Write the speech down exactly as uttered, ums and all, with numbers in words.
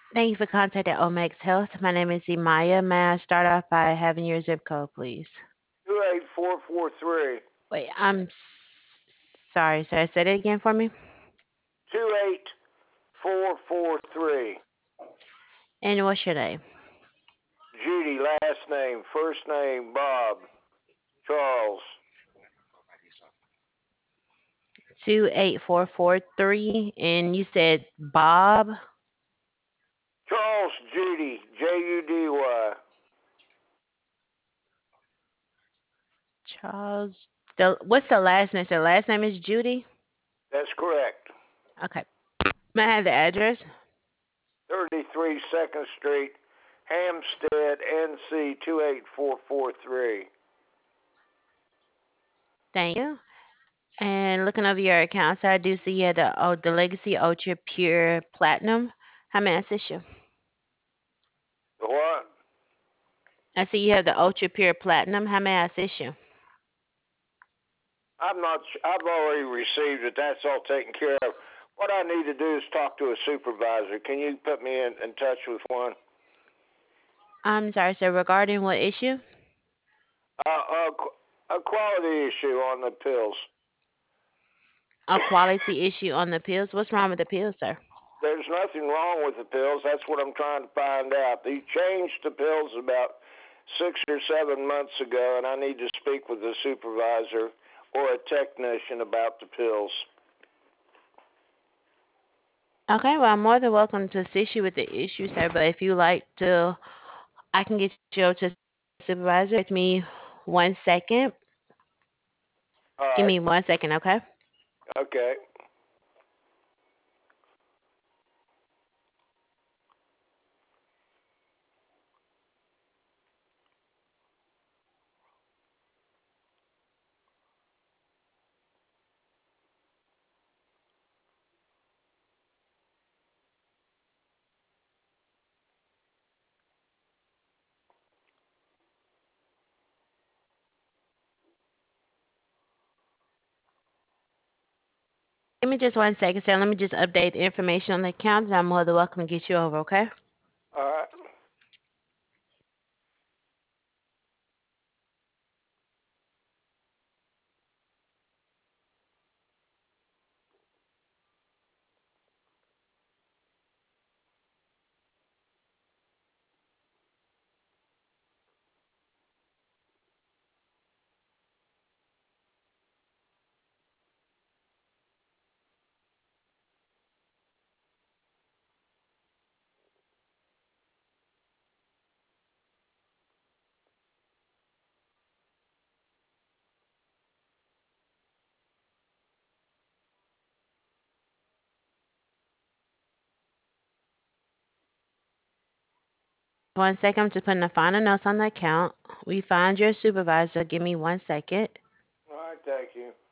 Thank you for contacting Omex Health. My name is Imaya. May I start off by having your zip code, please? Two eight four four three. Wait, I'm s- sorry, sir. Say that again for me. Two eight four four three. And what's your name? Judy, last name, first name Bob, Charles. two eight four four three. And you said Bob? Charles Judy, J U D Y. Charles. The, what's the last name? So the last name is Judy? That's correct. Okay. May I have the address? thirty-three Second Street, Hampstead, N C two eight four four three. Thank you. And looking over your account, sir, I do see you had the, oh, the Legacy Ultra Pure Platinum. How may I assist you? The what? I see you have the Ultra Pure Platinum. How may I assist you? I'm not. I've already received it. That's all taken care of. What I need to do is talk to a supervisor. Can you put me in, in touch with one? I'm sorry, sir. Regarding what issue? Uh, uh, a quality issue on the pills. A quality issue on the pills? What's wrong with the pills, sir? There's nothing wrong with the pills. That's what I'm trying to find out. They changed the pills about six or seven months ago, and I need to speak with a supervisor or a technician about the pills. Okay, well, I'm more than welcome to assist you with the issue, sir. But if you like to, I can get you over to a supervisor. Give me one second. All Give right. me one second, okay? Okay. Give me just one second, sir. Let me just update the information on the account, and I'm more than welcome to get you over, okay? All right. One second, I'm just putting the final notes on the account. We found your supervisor. Give me one second. All right. Thank you.